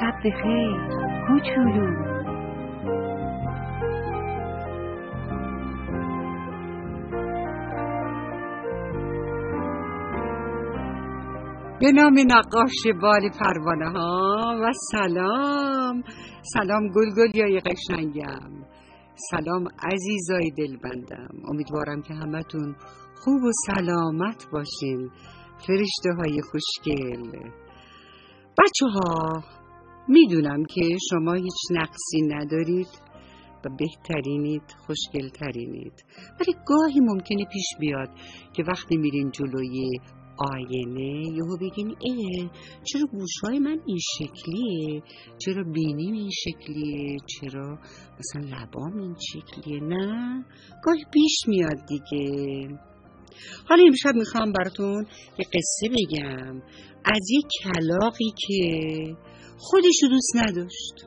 شب بخیر کوچولو. به نام نقاش بال پروانه ها و سلام گلگلیای قشنگم، سلام عزیزای دلبندم. امیدوارم که همتون خوب و سلامت باشین، فرشته های خوشگل. بچه ها، میدونم که شما هیچ نقصی ندارید و بهترینید، خوشگلترینید، ولی گاهی ممکنه پیش بیاد که وقتی میرین جلوی آینه یهو بگین چرا گوشهای من این شکلیه، چرا بینیم این شکلیه، چرا مثلا لبام این شکلیه. نه، گاهی پیش میاد دیگه. حالا امشب میخوام براتون یه قصه بگم از یه کلاغی که خودشو دوست نداشت.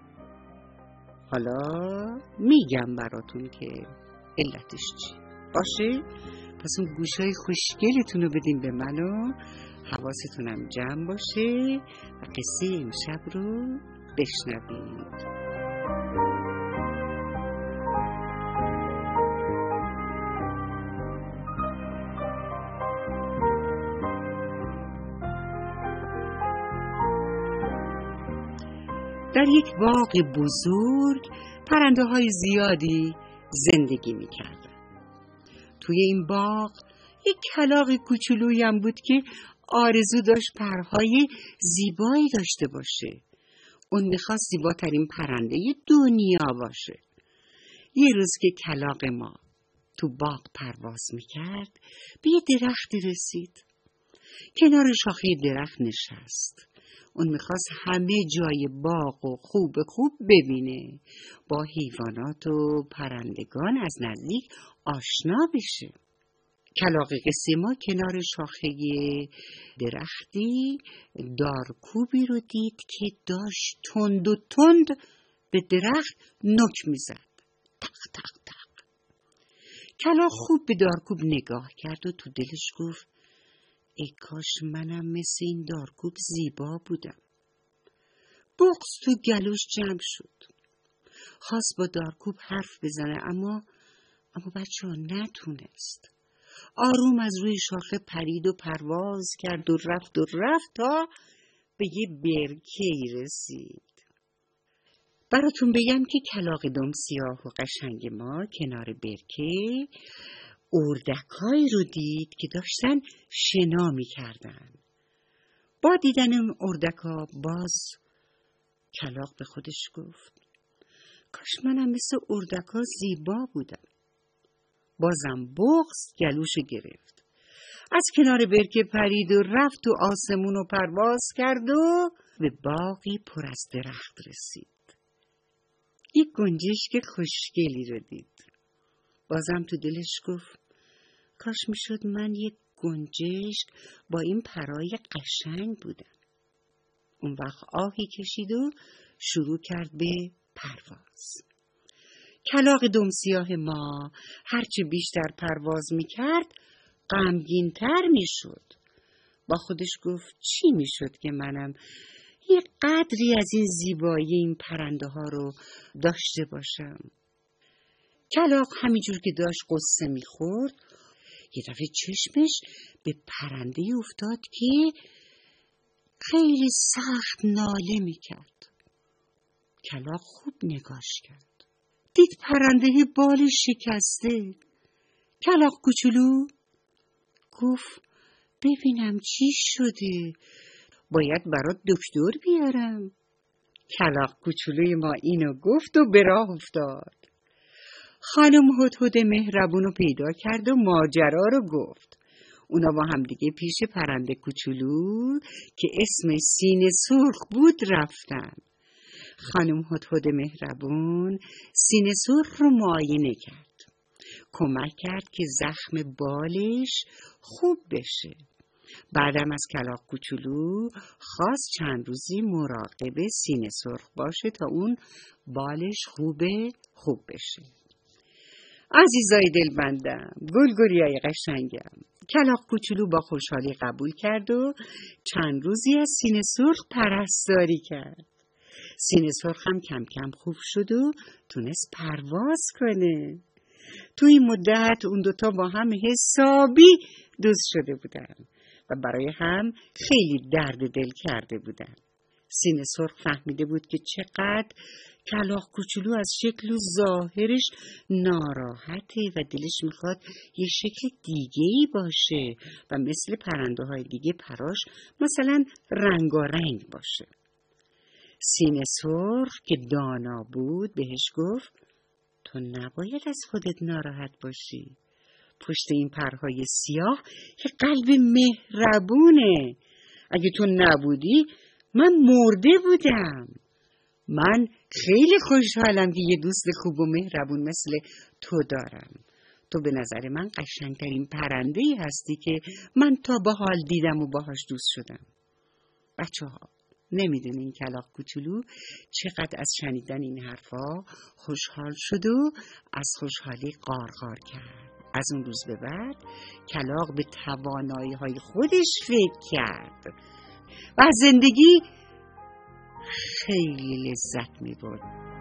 حالا میگم براتون که علتش چی باشه. پس اون گوشای خوشگلتون رو بدین به من و حواستونم جمع باشه و قصه امشب رو بشنوید. در یک باغ بزرگ پرنده های زیادی زندگی میکردن. توی این باغ یک کلاغ کوچولویی هم بود که آرزو داشت پرهای زیبایی داشته باشه. اون میخواست زیباترین پرنده دنیا باشه. یه روز که کلاغ ما تو باغ پرواز میکرد، به یه درختی رسید. کنار شاخه درخت نشست. اون میخواست همه جای باغ و خوب ببینه، با حیوانات و پرندگان از نزدیک آشنا بشه. کلاغ قصه ما کنار شاخه درختی دارکوبی رو دید که داشت تند و تند به درخت نوک میزد. تق تق تق. کلاغ خوب به دارکوب نگاه کرد و تو دلش گفت ای کاش منم مثل این دارکوب زیبا بودم. بغض تو گلوش جمع شد. خواست با دارکوب حرف بزنه اما بچه ها نتونست. آروم از روی شاخه پرید و پرواز کرد و رفت تا به یه برکه‌ای رسید. براتون بگم که کلاغ دم سیاه و قشنگ ما کنار برکه اردکایی رو دید که داشتن شنا می‌کردن. با دیدن اردکا باز کلاغ به خودش گفت کاش منم مثل اردکا زیبا بودم. بازم بغض گلوشو گرفت. از کنار برکه پرید و رفت تو آسمون و پرواز کرد و به باغی پر از درخت رسید. یک گنجشک خوشگلی رو دید. بازم تو دلش گفت کاش میشد من یک گنجشک با این پرای قشنگ بودم. اون وقت آهی کشید و شروع کرد به پرواز. کلاغ دم سیاه ما هرچه بیشتر پرواز میکرد غمگین‌تر میشد. با خودش گفت چی میشد که منم یه قدری از این زیبایی این پرنده ها رو داشته باشم. کلاغ همینجور که داشت قصه میخورد یه دفعه چشمش به پرنده افتاد که خیلی سخت ناله میکرد. کلاغ خوب نگاش کرد. دید پرنده بالش شکسته. کلاغ کوچولو گفت ببینم چی شده، باید برات دکتر بیارم. کلاغ کوچولوی ما اینو گفت و به راه افتاد. خانم هدهد مهربونو پیدا کرد و ماجرا رو گفت. اونا با هم دیگه پیش پرنده کوچولو که اسمش سینه سرخ بود رفتن. خانم هدهد مهربون سینه سرخ رو معاینه کرد. کمک کرد که زخم بالش خوب بشه. بعدم از کلاغ کوچولو خواست چند روزی مراقب سینه سرخ باشه تا اون بالش خوب بشه. عزیزای دلبندم، گلگلیای قشنگم، کلاغ کوچولو با خوشحالی قبول کرد و چند روزی از سینه سرخ پرستاری کرد. سینه سرخ هم کم کم خوب شد و تونست پرواز کنه. تو این مدت اون دوتا با هم حسابی دوست شده بودن و برای هم خیلی درد دل کرده بودن. سینه سرخ فهمیده بود که چقدر کلاغ کوچولو از شکل و ظاهرش ناراحته و دلش میخواد یه شکل دیگه‌ای باشه و مثل پرنده های دیگه پراش مثلا رنگارنگ باشه. سینه سرخ که دانا بود بهش گفت تو نباید از خودت ناراحت باشی. پشت این پرهای سیاه یه قلب مهربونه. اگه تو نبودی من مرده بودم. من خیلی خوشحالم که یه دوست خوب و مهربون مثل تو دارم. تو به نظر من قشنگترین پرنده‌ای هستی که من تا به حال دیدم و باهاش دوست شدم. بچه‌ها نمیدونین کلاغ کوچولو چقدر از شنیدن این حرفا خوشحال شد و از خوشحالی قارقار کرد. از اون روز به بعد کلاغ به توانایی‌های خودش فکر کرد و از زندگی خیلی لذت می‌برد.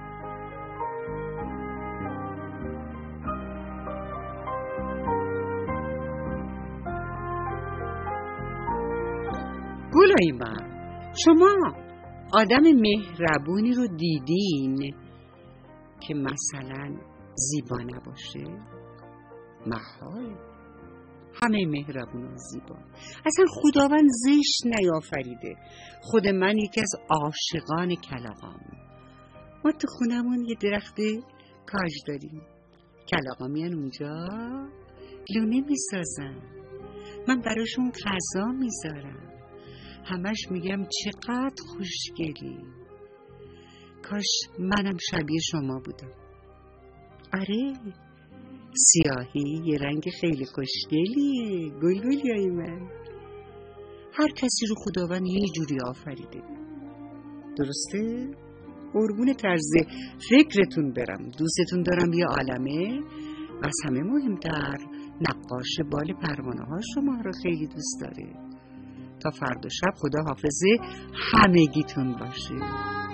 گلای من، شما آدم مهربونی رو دیدین که مثلا زیبا نباشه؟ محال. همه مهربون و زیبا. اصلا خداوند زشت نیافریده. خود من یکی از عاشقان کلاغام. ما تو خونمون یه درخت کاج داریم. کلاغا میان اونجا لونه میسازن. من براشون غذا میذارم. همش میگم چقدر خوشگلی. کاش منم شبیه شما بودم. آره، سیاهی یه رنگ خیلی خوشگلیه. گلگلیای من. هر کسی رو خداوند یه جوری آفریده. درسته؟ قربون طرز فکرتون برم. دوستتون دارم یه عالمه. و از همه مهمتر نقاش بال پروانه ها شما رو خیلی دوست داره. تا فردا شب خدا حافظ همگیتون باشه.